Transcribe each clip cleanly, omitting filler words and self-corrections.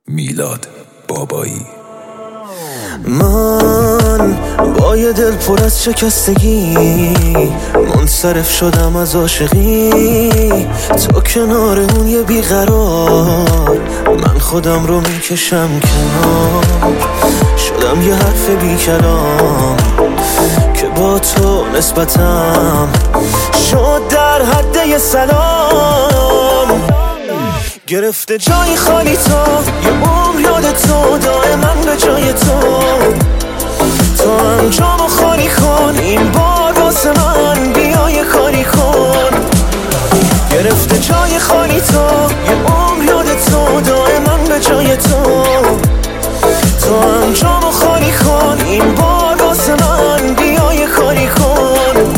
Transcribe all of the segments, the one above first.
میلاد بابایی. من با یه دل پر از شکستگی منصرف شدم از عاشقی، تو کنار اون یه بیقرار، من خودم رو میکشم کنار، شدم یه حرف بی کلام که با تو نسبتم شد در حد یه سلام. گرفته جای خالی تو یه عمر یاد تو، دائما به جای تو هم جامو خالی کن، این بار واسه من بیا یه کاری کن. گرفته جای خالی تو یه عمر یاد تو، دائما به جای تو هم جامو خالی کن، این بار واسه من بیا یه کاری کن.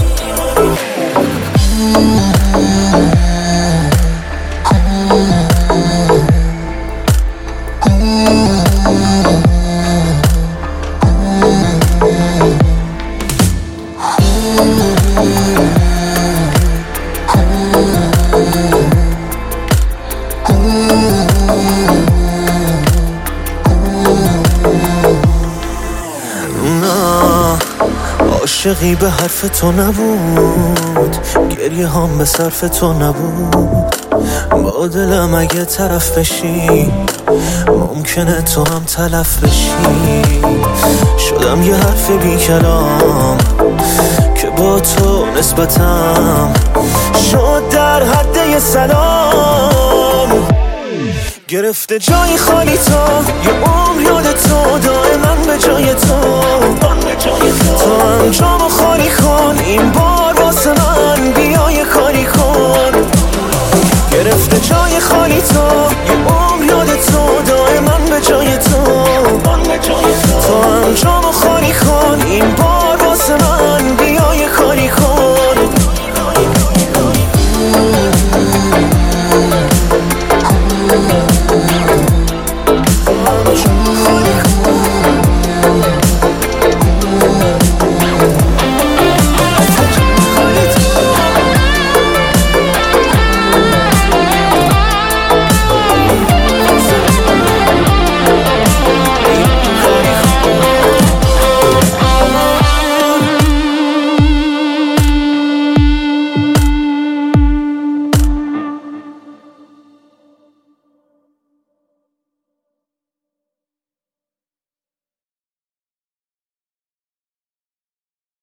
عاشقی به حرف تو نبود، گریه هم به صرف تو نبود، با دلم اگه طرف بشی ممکنه تو هم تلف بشی. شدم یه حرف بی کلام که با تو نسبتم شد در حد یه سلام. گرفته جای خالی تو یه عمر یاد تو، دائما به جای تو هم جامو خالی کن، این بار واسه من بیا یه کاری کن. گرفته جای خالی تو یه عمر